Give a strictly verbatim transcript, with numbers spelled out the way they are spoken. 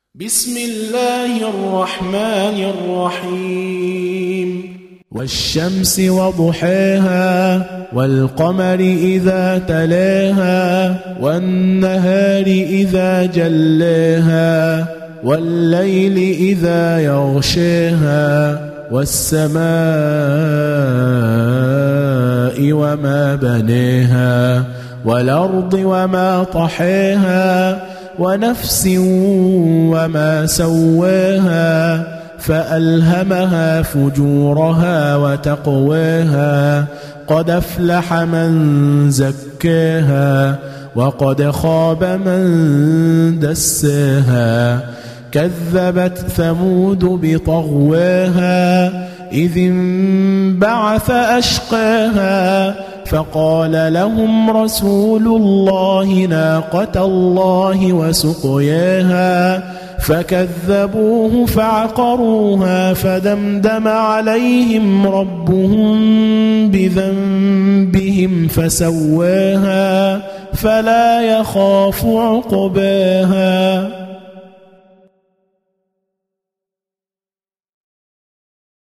بسم الله الرحمن الرحيم والشمس وضحاها والقمر إذا تلاها والنهار إذا جلاها والليل إذا يغشاها والسماء وما بناها والأرض وما طحاها ونفس وما سواها فألهمها فجورها وتقواها قد أفلح من زكاها وقد خاب من دساها كذبت ثمود بطغواها إذ انبعث أشقاها فقال لهم رسول الله ناقة الله وسقياها فكذبوه فعقروها فدمدم عليهم ربهم بذنبهم فسواها فلا يخاف عقباها.